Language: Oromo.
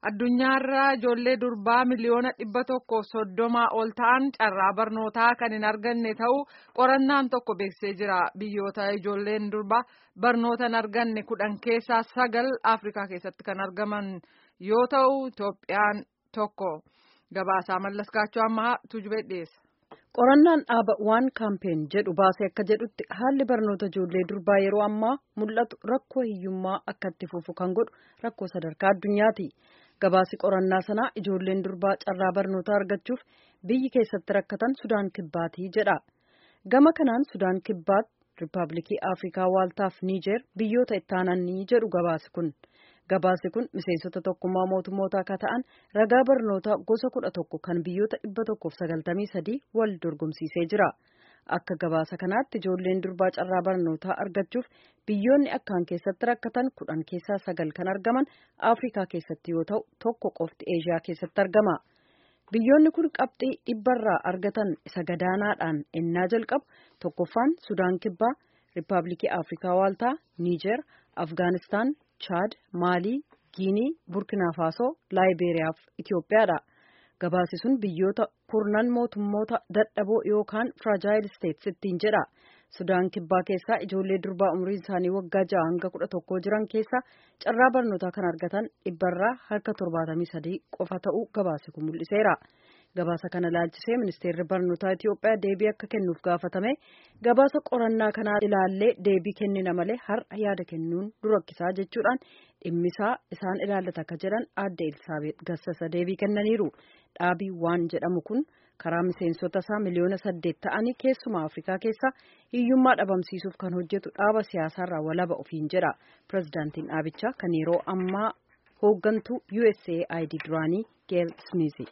Addunyaarraa ijoollee durbaa miliyoona 130 ol ta'an carraa barnootaa kan hin arganne ta'uu qorannaan tokko beeksisee jira. Biyyoota ijoolleen durbaa barnoota hin arganne 10 keessaa 9 Afrikaa keessatti kan argaman yoo ta'u Itoophiyaan tokko. Gabaasaa Mallaskaachoo ammaa Tujubee dhiyeessa. Qorannaan dhaaba waan kaampeen jedhu baasee akka jedhutti haalli barnoota ijoollee durbaa yeroo ammaa mul'atu rakkoo hiyyummaa akka itti fufu kan godhu rakkoo sadarkaa addunyaati. Gabaasi qorannaa sanaa ijoolleen durbaa carraa barnootaa argachuuf biyyi keessatti rakkatan Sudaan Kibbaatii jedha. Gama kanaan Sudaan Kibbaat, Riippaabilikii Afrikaa Waaltaaf Niijer biyyoota itti aananii jedhu gabaasi kun. Gabaasi kun miseensota tokkummaa mootummootaa akka ta'an ragaa barnootaa gosa 11 kan biyyoota 193 wal dorgomsiisee jira. Akka gabaasa kanaatti ijoolleen durbaa carraa barnootaa argachuuf biyyoonni akkaan keessatti rakkatan 10 keessaa 9 kan argaman Afrikaa keessatti yoo ta'u tokko qofti Eeshiyaa keessatti argama. Biyyoonni kun qabxii 100 argatan isa gadaanaadhaan ennaa jalqabu tokkoffaan Sudaan Kibbaa, Riippaabilikii Afrikaa Waaltaa, Niijer, Afgaanistaan, Chaad, Maalii, Giinii, Burkina Faasoo, Laayibeeriyaa fi Itoophiyaadha. Gabaasi sun biyyoota kurnan mootummoota dadhaboo yookaan Fragile States ittiin jedha. Sudaan Kibbaa keessaa ijoollee durbaa umriin isaanii waggaa 6 hanga 11 jiran keessaa carraa barnootaa kan argatan 100 harka 73 qofa ta'uu gabaasi kun mul'iseera. Gabaasa kana ilaalchisee ministeerri barnootaa Itoophiyaa deebii akka kennuuf gaafatame gabaasa qorannaa kanaa ilaallee deebii kennina malee har'a yaada kennuun durakkisaa jechuudhaan dhimmisaa isaan ilaallata akka jedhan aadde Elsaabeet Gassasa deebii kennaniiru. Dhaabii waan jedhamu kun karaa miseensota isaa miliyoona 8 ta'anii keessumaa Afrikaa keessa hiyyummaa dhabamsiisuuf kan hojjetu dhaaba siyaasaarraa walaba ofiin jedha. Pirezidaantiin dhaabichaa kan yeroo ammaa hooggantuu USAID duraanii Gail Smith.